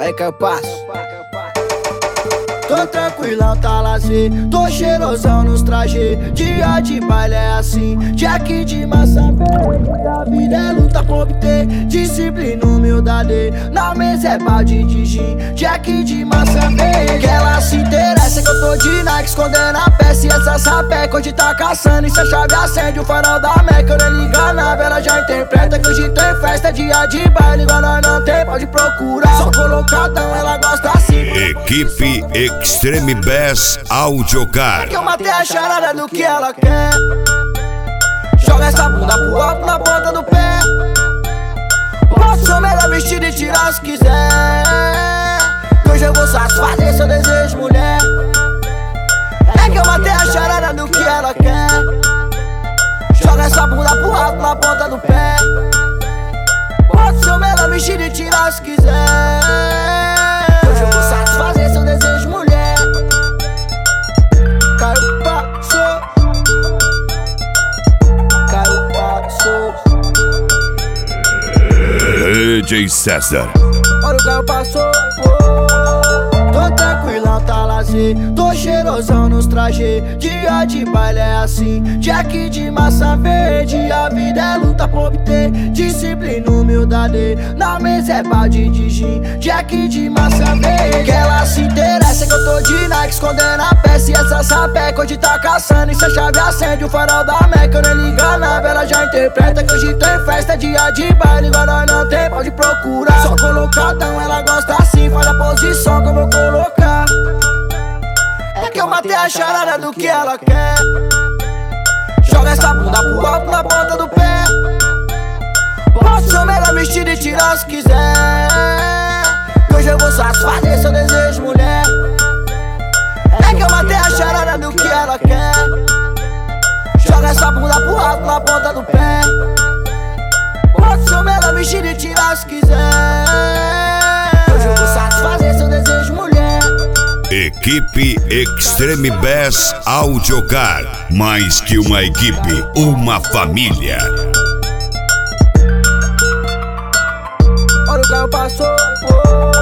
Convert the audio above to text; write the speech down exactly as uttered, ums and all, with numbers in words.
aí, que eu passo. Tô tranquilão, tá lazer, tô cheirosão nos trajes. Dia de baile é assim, Jack de massa verde. A vida é luta pra obter disciplina, humildade. Na mesa é balde de gin, Jack de massa verde. Que ela se interessa que eu tô de Nike, escondendo a peça e essa sapeca. Hoje tá caçando e se a chave acende o farol da Meca. Eu nem liga nada, ela já interpreta que hoje tem festa. Dia de baile, igual nós não tem, pode procurar. Só colocadão, ela gosta assim. Equipe Extreme Bass Audiocar. É que eu matei a charada do que ela quer. Joga essa bunda pro alto na ponta do pé. Posso ser o melhor vestido e tirar se quiser. Que hoje eu vou satisfazer seu desejo, mulher. É que eu matei a charada do que ela quer. Joga essa bunda pro alto na ponta do pé. Posso ser o melhor vestido e tirar se quiser. Que hoje eu vou satisfazer seu desejo, mulher. Caio passou, Caio passou. D J César. Olha o Caio passou. Tô tranquilão, tá lazer, tô cheirosão nos trajes. Dia de baile é assim, Jack de massa verde. A vida é luta pra obter disciplina, humildade. Na mesa é balde de gin, Jack de massa verde. Que ela se interessa que eu tô de Nike, escondendo a peça e essa sapeca. Hoje tá caçando e se a chave acende o farol da Meca. Eu nem liga nada, ela já interpreta que hoje tem festa. Dia de baile, igual nós não tem, pode procurar. Só colocadão, ela gosta assim, faz a posição que eu vou colocar. É que eu matei a charada do que ela quer. Joga essa bunda pro alto na ponta do pé. Posso ser o melhor vestido e tirar se quiser. Que hoje eu vou satisfazer seu desejo, mulher. É que eu matei a charada do que ela quer. Joga essa bunda pro alto na ponta do pé. Posso ser o melhor vestido e tirar se quiser. Que hoje eu vou satisfazer seu desejo, mulher. Equipe Extreme Bass Audiocar. Mais que uma equipe, uma família. Olha o Caio passou.